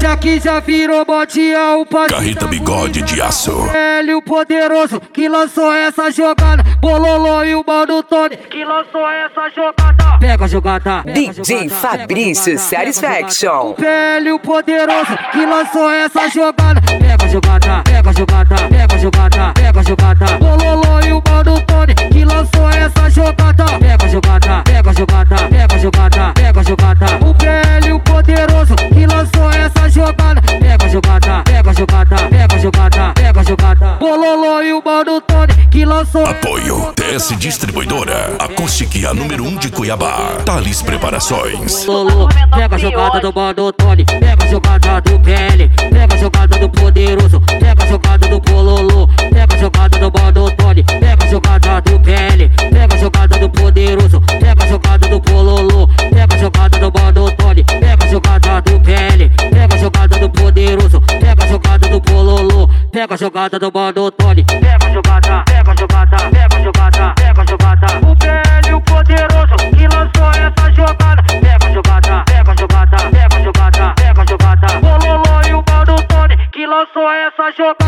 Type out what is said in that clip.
Esse aqui já virou modinha, o parceiro Carreta Bigode de Aço. Ele, o poderoso, que lançou essa jogada. Bololô e o Mano Tony, que lançou essa jogada. Pega a jogada. DJ Fabrício Satisfaction. Ele, o poderoso, que lançou essa jogada. Pega a jogada, pega a jogada, pega a jogada, pega a jogada. Bololô e o Mano Tony, que lançou essa jogada. Pega a jogada, pega a jogada, pega a jogada, pega a jogada. O PL, o poderoso, que lançou essa jogada. Pega a jogada, pega a jogada, pega a jogada, pega a jogada. Bololô e o Mano Tony, que lançou. Apoio TS Distribuidora, acústica número 1 de Cuiabá. Thales Preparações. Bololô, pega a jogada do Mano Tony, pega a jogada do PL, pega a jogada do poderoso, pega a jogada do Bololô, pega a jogada do Mano Tony, pega a jogada do PL, pega a jogada do poderoso, pega a jogada do Bololô, pega a jogada do Mano Tony, pega a jogada do PL, pega a jogada do poderoso, pega a jogada do Bololô, pega a jogada do Mano Tony, pega a jogada, pega a jogada, pega a jogada, pega a jogada. O PL, o poderoso, que lançou essa jogada. Pega a jogada, pega a jogada, pega a jogada, pega a jogada. Bololô e o Mano Tony, que lançou essa jogada.